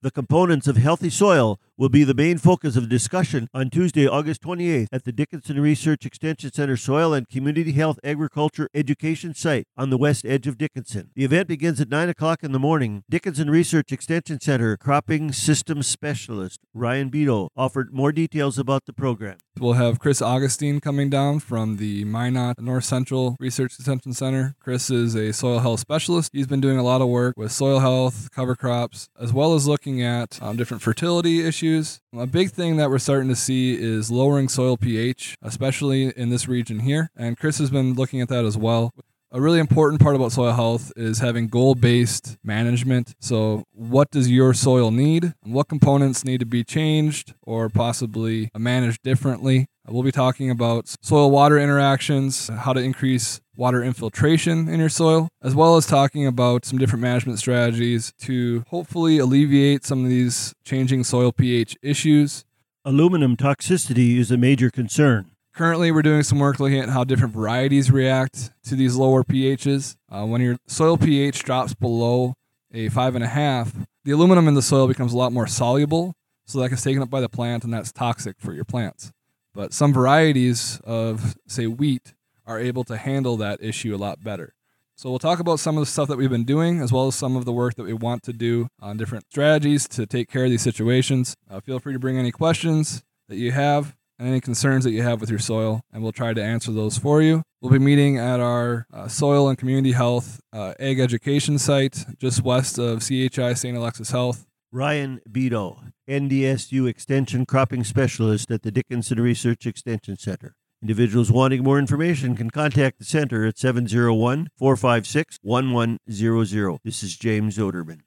The components of healthy soil will be the main focus of discussion on Tuesday, August 28th at the Dickinson Research Extension Center Soil and Community Health Agriculture Education Site on the west edge of Dickinson. The event begins at 9 o'clock in the morning. Dickinson Research Extension Center Cropping Systems Specialist Ryan Beto offered more details about the program. We'll have Chris Augustine coming down from the Minot North Central Research Extension Center. Chris is a soil health specialist. He's been doing a lot of work with soil health, cover crops, as well as looking at different fertility issues. A big thing that we're starting to see is lowering soil pH, especially in this region here. And Chris has been looking at that as well. A really important part about soil health is having goal-based management. So what does your soil need? What components need to be changed or possibly managed differently? We'll be talking about soil-water interactions, how to increase water infiltration in your soil, as well as talking about some different management strategies to hopefully alleviate some of these changing soil pH issues. Aluminum toxicity is a major concern. Currently, we're doing some work looking at how different varieties react to these lower pHs. When your soil pH drops below a 5.5, the aluminum in the soil becomes a lot more soluble, so that gets taken up by the plant, and that's toxic for your plants. But some varieties of, say, wheat are able to handle that issue a lot better. So we'll talk about some of the stuff that we've been doing, as well as some of the work that we want to do on different strategies to take care of these situations. Feel free to bring any questions that you have and any concerns that you have with your soil, and we'll try to answer those for you. We'll be meeting at our Soil and Community Health Ag Education site just west of CHI St. Alexis Health. Ryan Beto, NDSU Extension Cropping Specialist at the Dickinson Research Extension Center. Individuals wanting more information can contact the center at 701-456-1100. This is James Oderman.